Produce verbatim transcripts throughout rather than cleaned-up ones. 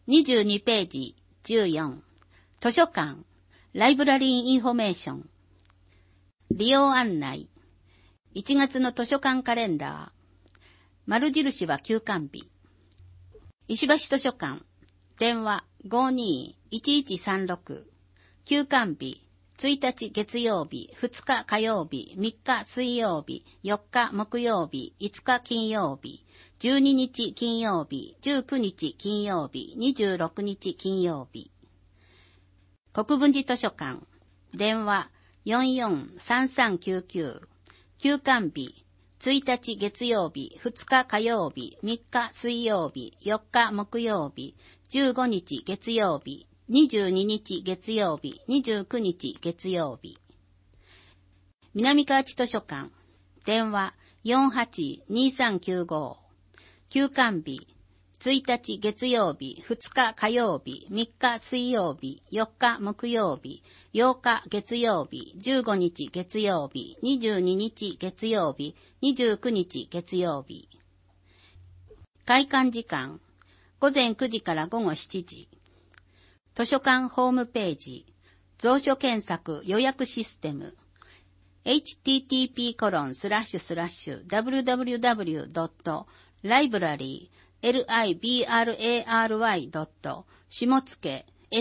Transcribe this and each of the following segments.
にじゅうにページじゅうよん。図書館、ライブラリーインフォメーション。利用案内。いちがつの図書館カレンダー。丸印は休館日。石橋図書館。電話 ごーにーいちいちさんろく。休館日。ついたち月曜日、ふつか火曜日、みっか水曜日、よっか木曜日、いつか金曜日、じゅうににち金曜日、じゅうくにち金曜日、にじゅうろくにち金曜日。国分寺図書館。電話 よんよんさんさんきゅうきゅう。休館日。ついたち月曜日、ふつか火曜日、みっか水曜日、よっか木曜日、じゅうごにち月曜日、にじゅうににち月曜日、にじゅうくにち月曜日。南河内図書館。電話 よんはちにさんきゅうご。休館日。ついたち月曜日、ふつか火曜日、みっか水曜日、よっか木曜日、ようか月曜日、じゅうごにち月曜日、にじゅうににち月曜日、にじゅうくにち月曜日。開館時間。ごぜんくじからごごしちじ。図書館ホームページ。蔵書検索予約システム。エイチティーティーピーコロンスラッシュスラッシュダブリューダブリューダブリュードットライブラリーエルアイブラリードット下付シ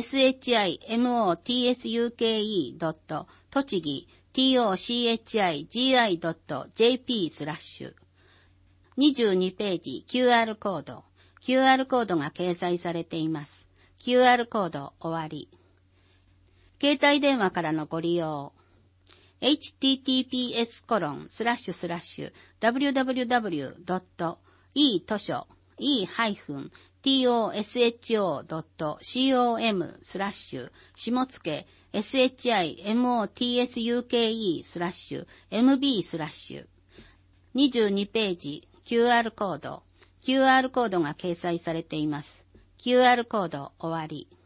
モツク栃木トチギ ドットジェーピー スラッシュにじゅうにページ キューアール コード キューアール コードが掲載されています。キューアール コード終わり。携帯電話からのご利用。エイチティーティーピーエスコロンスラッシュスラッシュダブリューダブリューダブリュードットイー図書 イーハイフントショドットコム スラッシュ下付 シモツク スラッシュ エムビー スラッシュにじゅうにページ キューアール コード キューアール コードが掲載されています。キューアール コード終わり。